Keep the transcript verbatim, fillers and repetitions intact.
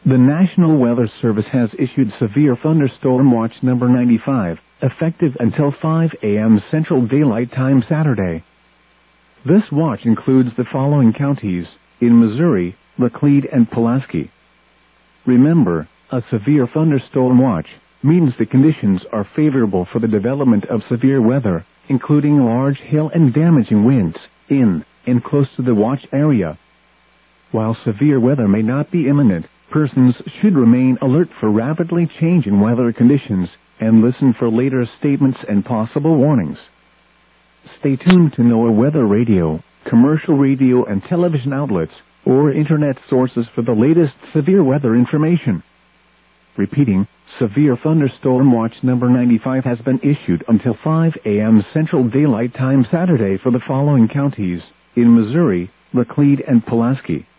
The National Weather Service has issued Severe Thunderstorm Watch number ninety-five, effective until five a m Central Daylight Time Saturday. This watch includes the following counties in Missouri: Laclede and Pulaski. Remember, a severe thunderstorm watch means the conditions are favorable for the development of severe weather, including large hail and damaging winds, in and close to the watch area. While severe weather may not be imminent, persons should remain alert for rapidly changing weather conditions and listen for later statements and possible warnings. Stay tuned to NOAA Weather Radio, commercial radio and television outlets, or internet sources for the latest severe weather information. Repeating, Severe Thunderstorm Watch number ninety-five has been issued until five a m Central Daylight Time Saturday for the following counties in Missouri: Laclede and Pulaski.